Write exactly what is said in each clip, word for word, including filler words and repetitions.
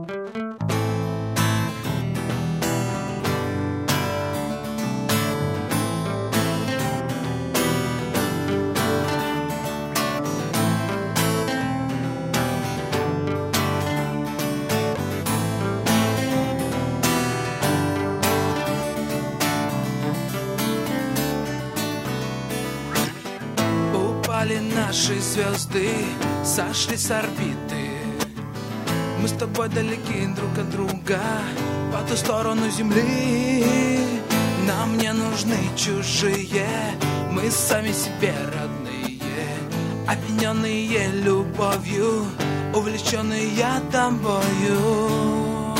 Наши звезды сошли с орбиты. Мы с тобой далеки друг от друга, по ту сторону земли. Нам не нужны чужие, мы сами себе родные, опьяненные любовью, увлеченные тобою.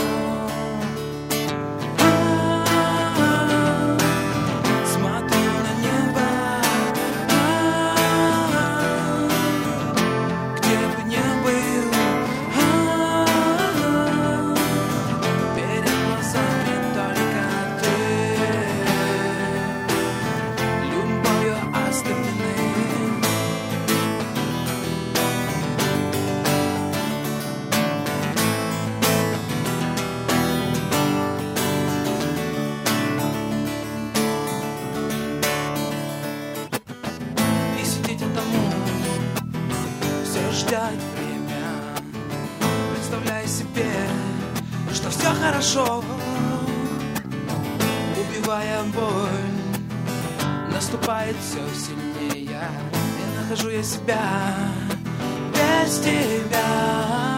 Ждать время, представляя себе, что все хорошо, убивая боль, наступает все сильнее, и нахожу я себя без тебя.